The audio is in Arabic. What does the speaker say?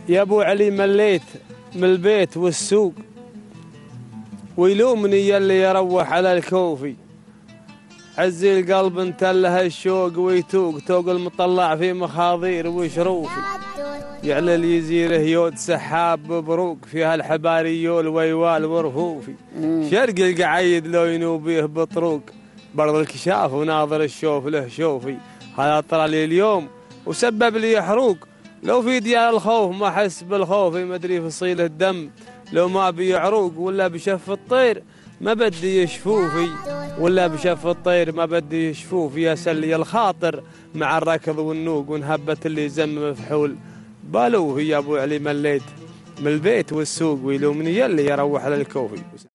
يا ابو علي مليت من البيت والسوق، ويلومني يلي يروح على الكوفي. عزي القلب انتله الشوق ويتوق، توق المطلع في مخاضير وشروفي. يعلل يزيره يود سحاب ببروق، فيها الحباري والويوال ورفوفي. شرق القعيد لو ينوبيه بطروق، برض الكشاف وناظر الشوف له شوفي. هذا طلع لي اليوم وسبب لي حروق، لو في ديار الخوف ما احس بالخوف. ما ادري فصيل الدم لو ما بي عروق، ولا بشف الطير ما بدي يشفوفي، ولا بشف الطير ما بدي يشفوفي. يا سلي الخاطر مع الركض والنوق، ونهبت اللي زم مفحول بالوفي. يا ابو علي مليت من البيت والسوق، ويلومني يلي يروح للكوفي.